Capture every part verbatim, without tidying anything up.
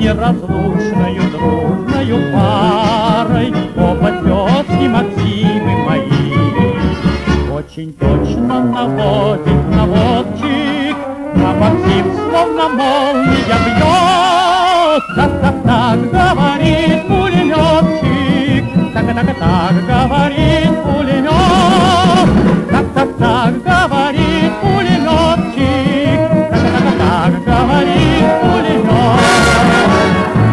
неразлучною дружною парой оба тезки Максимы мои. Очень точно наводит наводчик, а Максим словно молния бьет. Так-так-так говорит пулеметчик, так-так-так говорит пулемет. Так-так-так говорит пулеметчик, так-так-так говорит пулемет.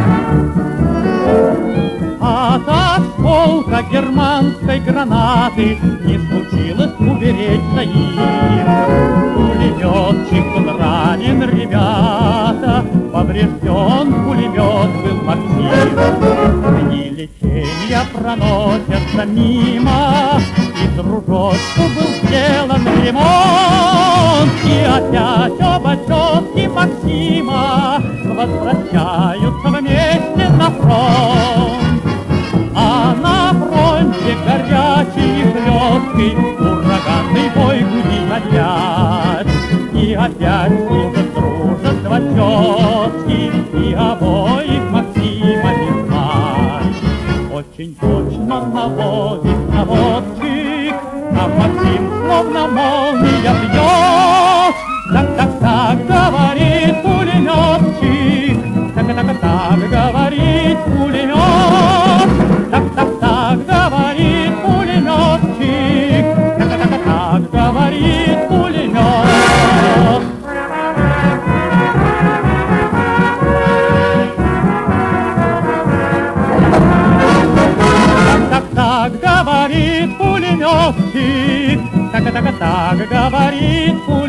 От осколка германской гранаты не случилось уберечься им. Пулеметчик был ранен, ребята, поврежден пулемет был Максим. Дни лечения проносятся мимо, и дружочку был сделан ремонт. И опять оба тезки Максима возвращаются вместе на фронт. А на фронте горячий и хлесткий ураганный бой гудит опять. И опять служат дружество тезки, и обоих Максима не знать. Очень точно наводит наводчик, а Максим словно молния бьет. Так-так-так говорит пулеметчик, так-так-так говорит пулемет. Так-так-так говорит пулеметчик, так-так-так говорит пулемет. Так-так-так говорит пулеметчик, так-так-так говорит пулемет.